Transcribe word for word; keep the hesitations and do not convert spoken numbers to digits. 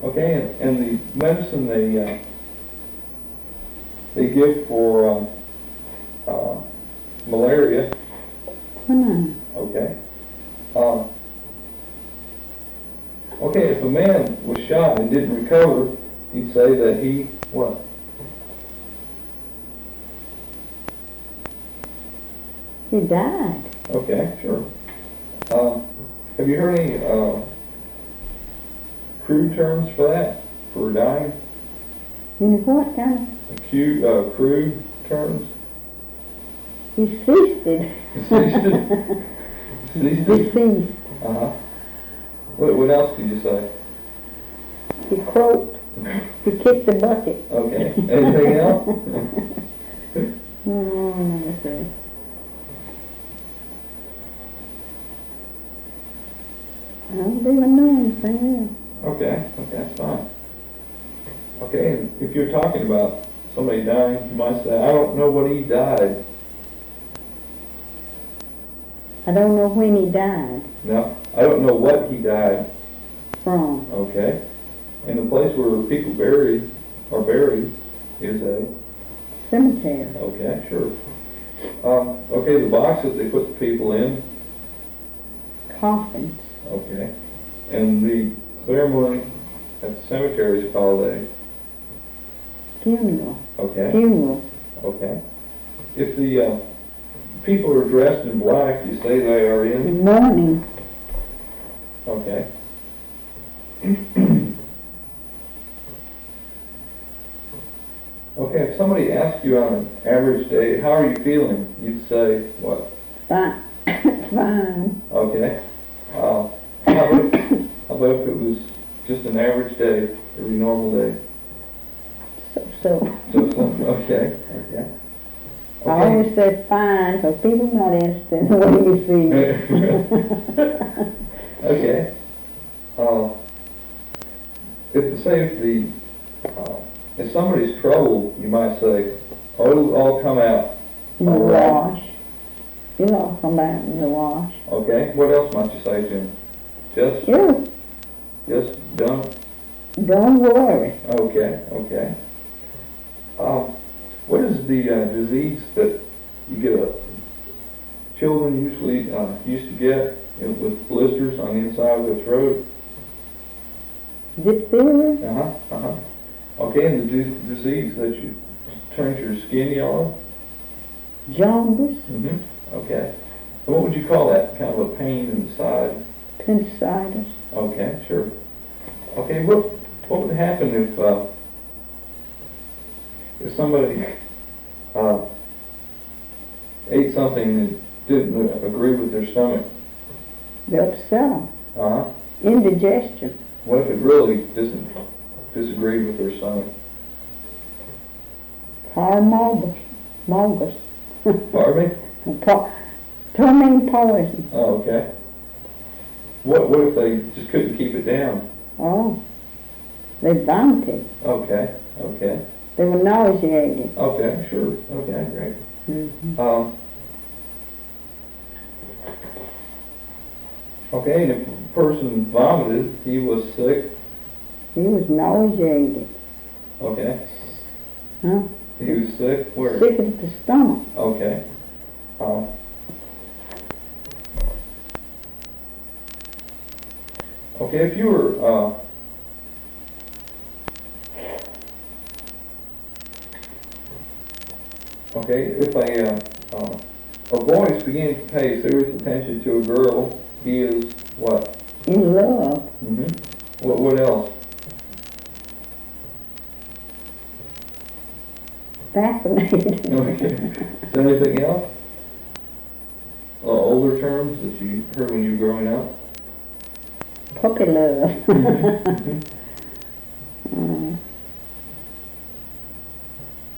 Okay, and, and the medicine they uh, they give for um, uh, malaria. Hmm. Okay. Uh, okay, if a man was shot and didn't recover, you'd say that he what? He died. Okay, sure. Uh, have you heard any uh, crude terms for that, for dying? You know what kind of? Acute, uh, crude terms? He feasted. Feasted? Feasted? Deceased. Uh-huh. What, what else did you say? He croaked. He kicked the bucket. Okay. Anything else? No, let's see. I don't even know anything Okay, okay, that's fine. Okay, and if you're talking about somebody dying, you might say, I don't know what he died. else. I don't know when he died No, I don't know what he died. from. Okay. And the place where people buried are buried is a, Cemetery. okay, sure. Um, okay, the box that they put the people in, Coffins. okay. And the ceremony at the cemetery is called a, Funeral. okay, Funeral. okay. If the uh, people are dressed in black, you say they are in, Mourning. okay. Okay, if somebody asks you on an average day, how are you feeling? You'd say, what? Fine. Fine. Okay. Uh, how about, how about if it was just an average day, every normal day? So, so. So, so okay, okay. I always say fine, because people are not interested in the way you feel. Okay. Uh, if, say if the, uh, if somebody's troubled, you might say, oh, it'll all come out. In the All right. wash. It'll all come out in the wash. Okay, what else might you say, Jim? Just, You, just don't, don't worry. okay, okay. Um, what is the uh, disease that you get, uh, children usually uh, used to get you know, with blisters on the inside of their throat? Diphtheria? Uh-huh, uh-huh. Okay, and the d- disease that you turns your skin yellow? Jaundice? Mm-hmm. Okay. And what would you call that? Kind of a pain in the side? Appendicitis? Okay, sure. Okay, what what would happen if uh, if somebody uh, ate something that didn't uh, agree with their stomach? They upset them. Uh-huh. Indigestion. What if it really doesn't disagree with their stomach? Parmorbus. Morbus. Pardon me? Po- Ptomaine poison. Oh, okay. What what if they just couldn't keep it down? Oh. They vomited. Okay, okay, They were nauseated. okay, sure, okay, great. Mm-hmm. Um, okay, and if a person vomited, he was sick. He was nauseated. Okay, Huh? he was sick. Where? Sick at the stomach. Okay. Um, okay, if you were uh, okay, if a uh, uh, a boy is beginning to pay serious attention to a girl, he is what? In love. Mm-hmm. What what else? Fascinated. Okay. Is there anything else? Uh, older terms that you heard when you were growing up? Puppy love. Mhm. uh,